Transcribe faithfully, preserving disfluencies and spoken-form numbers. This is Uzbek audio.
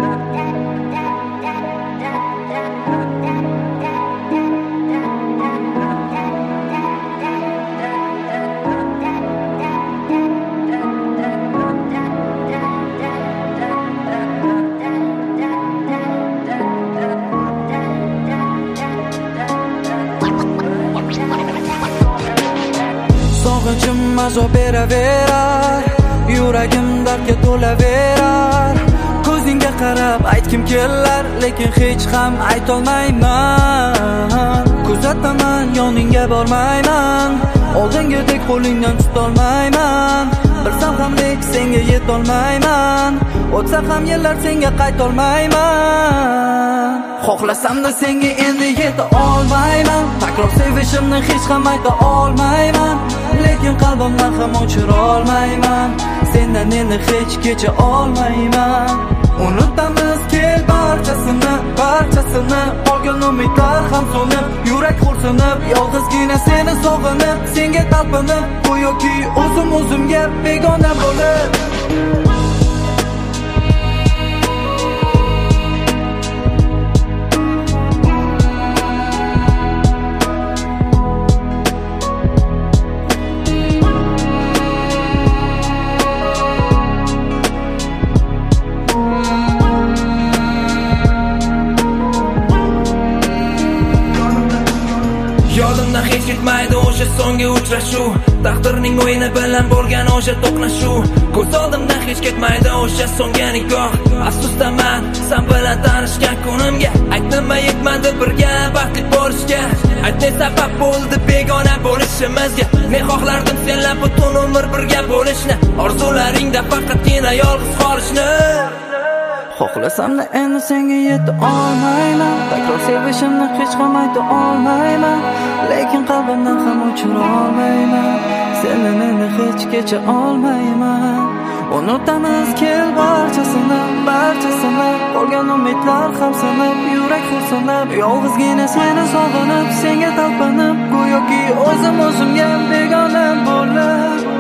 Sog'inchim azob beraverar, yuragim dardga to'laverar. Ko'zingga qarab aytkim kelar, lekin hech ham aytolmayman. Kuzataman, yoningga bormayman, oldingidek qo'lingdan tutolmayman. Bilsam ham lek senga yetolmayman, o'tsa ham yillar senga qaytolmayman. Xohlasamda senga endi yeta olmayman, takror sevishimni hech ham ayta olmayman, lekin qalbimdan ham o'chira olmayman. Sendan endi hech kecha olmayman. Unutamiz kel barchasini, barchasini. Qolgan umidlar ham so'nib, yurak xo'rsinib, yolg'izgina seni sog'inib, senga talpinib, go'yoki o'zim o'zimga begona bo'lib. Yodimdan hech ketmaydi o'sha so'nggi uchrashuv, taqdirning o'yini bilan bo'lgan o'sha to'qnashuv. Ko'z oldimdan hech ketmaydi o'sha so'nggi nigoh. Afsusdaman sen bilan tanishgan kunimga, aytnima yetmadi birga baxtli bo'lishga. Ayt ne sabab bo'ldi begona bo'lishimizga. Men xohlardim senlar butun umr birga bo'lishni, orzularingda faqatgina yolg'iz qolishni. Xohlasamda endi senga yeta olmayman, takror sevishimni hech ham ayta olmayman, lekin qalbimdan ham o'chira olmayman. Sendan endi hech kecha olmayman. Unutamiz kel barchasini, barchasini. Qolgan umidlar ham sinib, yurak xo'rsinib, yolg'izgina seni sog'inib, senga talpinib, go'yoki o'zim o'zimga begona bo'lib.